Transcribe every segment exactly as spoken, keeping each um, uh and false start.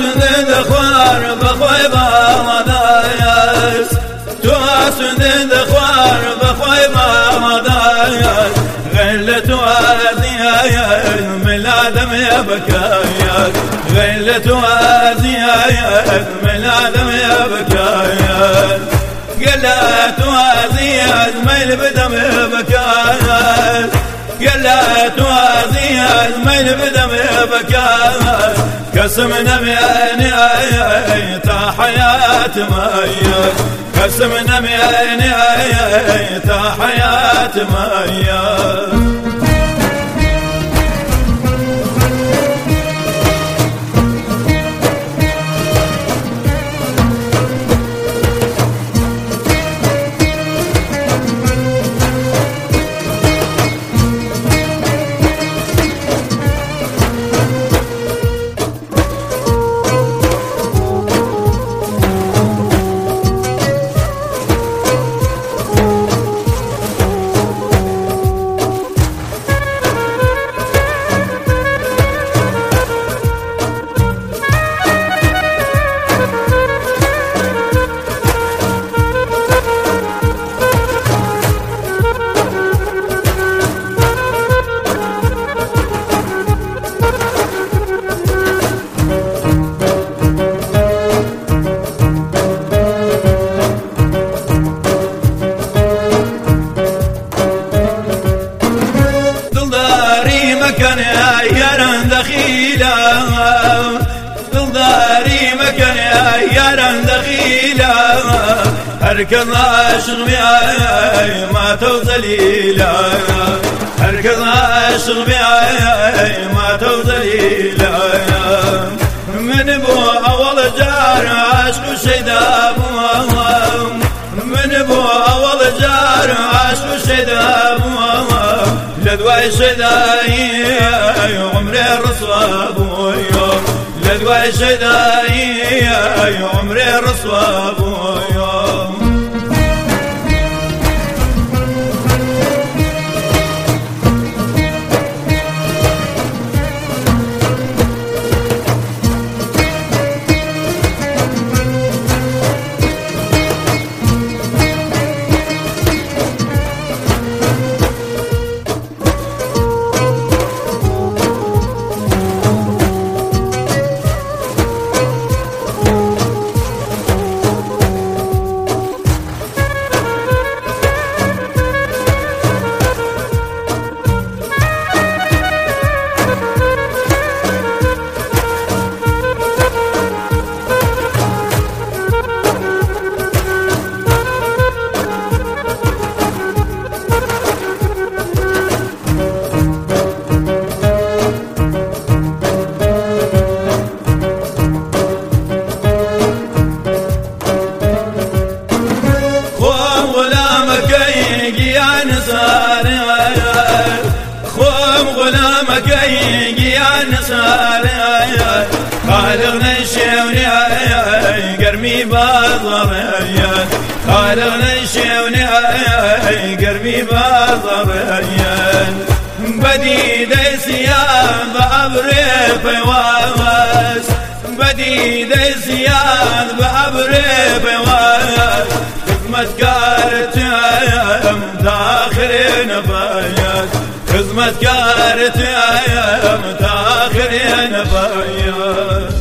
سند خوار بخوي بامدايس تو سند خوار بخوي بامدايس غلت وازيايا من آدم يا بكايا غلت وازيايا من آدم يا بكايا قلت وازيايا من بدم بكايا قلت وازيايا من بدم بكايا قسمنا بعيني تا حياة ميا قسمنا بعيني تا حياة ميا مكان يارن دخيلا دلداري مكان يارن دخيلا هركض عاشق معاي ما توزليلا هركض عاشق معاي ما توزليلا من بو اول جار عاشق شيدا من بو اول جار عاشق شيدا لدواي شداي عمري الرصواب يوم لدواي شداي عمري الرصواب يوم خوم غلامك يا نصاري خالقنا الشوني قرمي بازريا خالقنا الشوني قرمي بازريا بديد سيان بأبري فواز بديد سيان بأبري فواز خدمت قارتي داخل نفايات خدمت قارتي داخل نفايات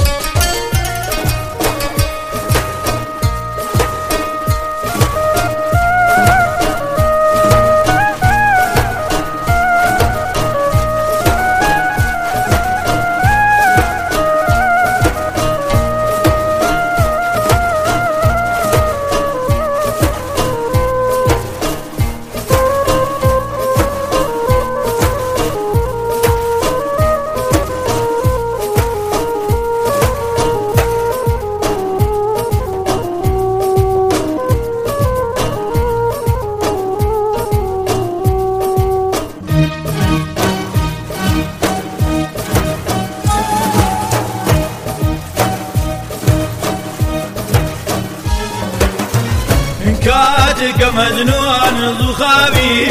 كاتك مجنون زخابي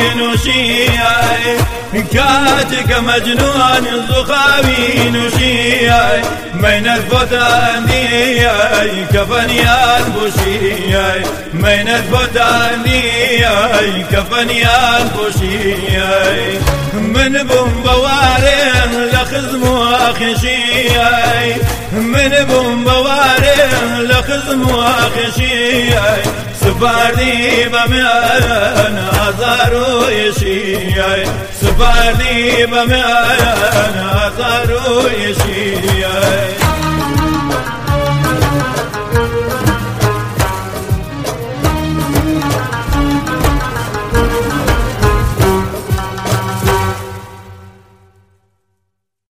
نشياي كاتك مجنون زخابي نشياي مينت بوتاني كفنيان بوشي مينت بوتاني كفنيان بوشي من بوم بوارن لخزم واخشي من بوم بوارن لخزم واخشي سباردي بميان عزارو يشي سباردي بميان عزارو يشي